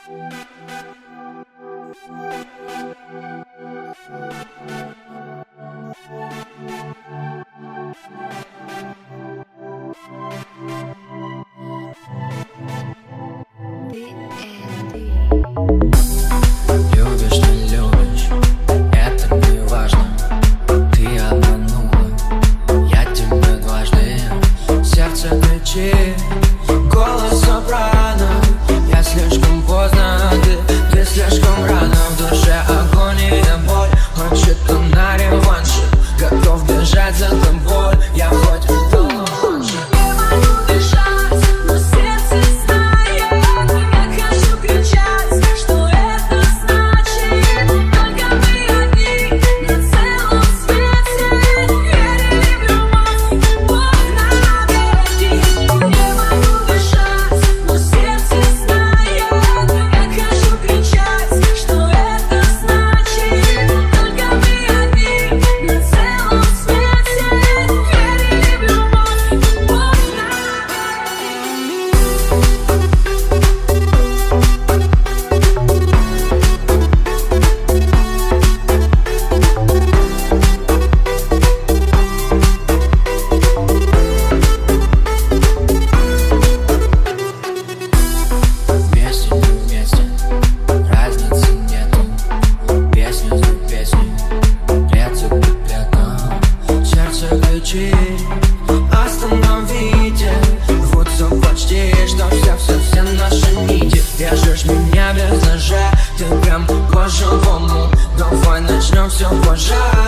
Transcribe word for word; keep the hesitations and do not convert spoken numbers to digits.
Любишь, не любишь, это не важно. Ты обманула, я тебе дважды. Сердце кричит, голос сопрано. Я слишком поздно, а ты, ты слишком рано. В душе агония, боль, хочет он на реванше. Готов бежать за тобой, я хоть давно раньше. Остановите, вот все почти, что все-все-все наши нити. Вяжешь меня без ножа, ты прям по-живому. Давай начнем все позже.